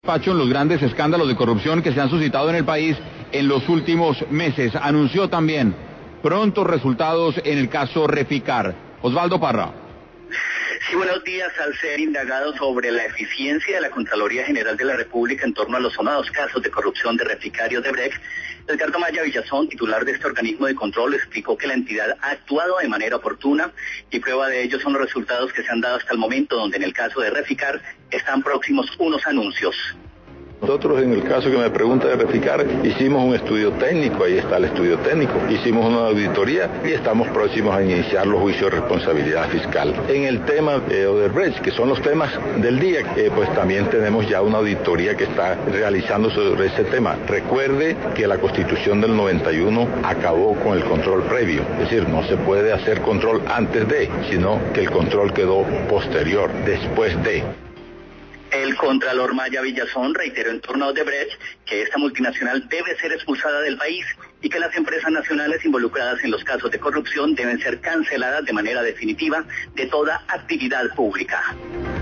Pacho, en los grandes escándalos de corrupción que se han suscitado en el país en los últimos meses. Anunció también prontos resultados en el caso Reficar. Osvaldo Parra. Sí, buenos días. Al ser indagado sobre la eficiencia de la Contraloría General de la República en torno a los sonados casos de corrupción de Reficar y Odebrecht, Edgardo Maya Villazón, titular de este organismo de control, explicó que la entidad ha actuado de manera oportuna y prueba de ello son los resultados que se han dado hasta el momento, donde en el caso de Reficar están próximos unos anuncios. Nosotros, en el caso que me pregunta de Reficar, hicimos un estudio técnico, ahí está el estudio técnico, hicimos una auditoría y estamos próximos a iniciar los juicios de responsabilidad fiscal. En el tema de Odebrecht, que son los temas del día, pues también tenemos ya una auditoría que está realizando sobre ese tema. Recuerde que la Constitución del 91 acabó con el control previo, es decir, no se puede hacer control antes de, sino que el control quedó posterior, después de. El contralor Maya Villazón reiteró en torno a Odebrecht que esta multinacional debe ser expulsada del país y que las empresas nacionales involucradas en los casos de corrupción deben ser canceladas de manera definitiva de toda actividad pública.